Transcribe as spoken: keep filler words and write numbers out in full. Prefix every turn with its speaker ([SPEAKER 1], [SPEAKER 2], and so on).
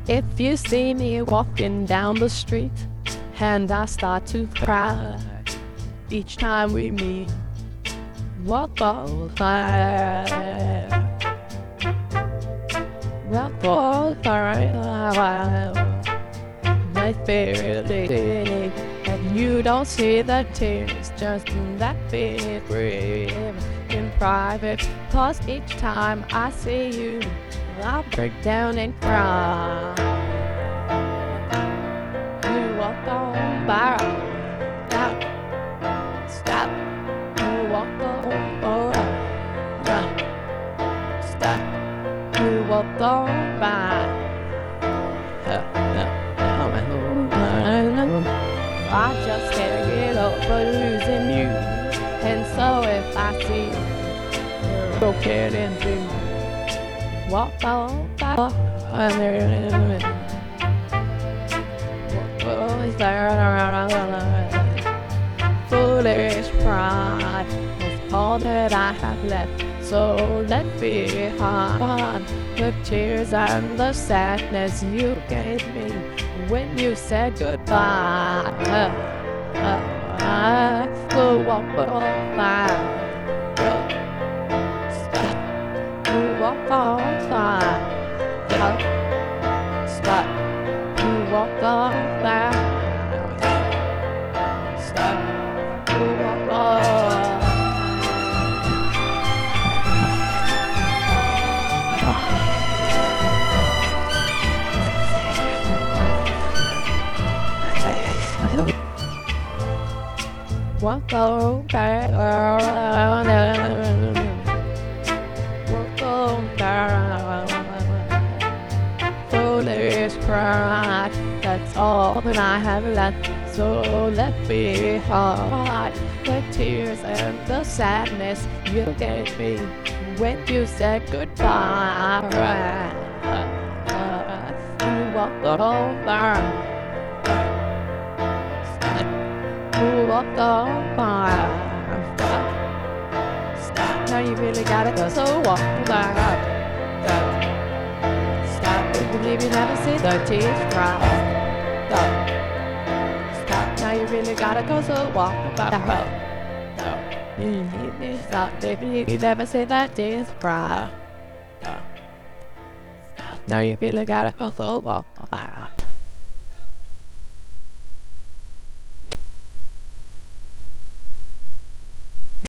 [SPEAKER 1] If you see me walking down the street and I start to cry each time we meet, walk all fire, walk all fire. My feeling, and you don't see the tears, just that big brave in private. Cause each time I see you, I'll break down and cry. You walk on by, stop, stop. You walk on by, stop. You walk on by. I just can't get over losing you. And so if I see you broken into, walk on by, and there foolish pride is all that I have left. So let behind the tears and the sadness you gave me when you said goodbye. Uh, uh, I will walk on by. Stop. You walk on by. Stop. You walk on by. Stop. You walk on. Walk on back, walk on back. Foolish pride, that's all that I have left. So let behind the tears and the sadness you gave me when you said goodbye. You walk on back. You walk on by. Stop. Stop. Now you really gotta go, so walk back. Stop. Stop. If you believe you never see the tears cry. Stop. Stop. Now you really gotta go, so walk back. Stop. You need me. Stop. If you never see the tears cry. Stop. Now you really gotta go, so walk.